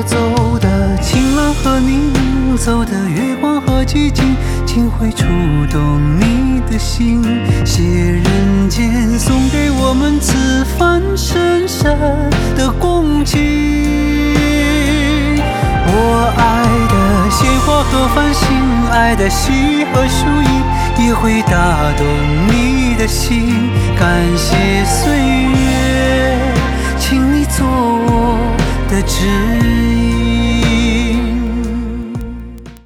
所走的晴朗和你能走的月光和寂静，竟会触动你的心。写人间送给我们此番深深的恭敬。我爱的鲜花和繁星，爱的戏和输赢，也会打动你的心。感谢岁月，请你做我的知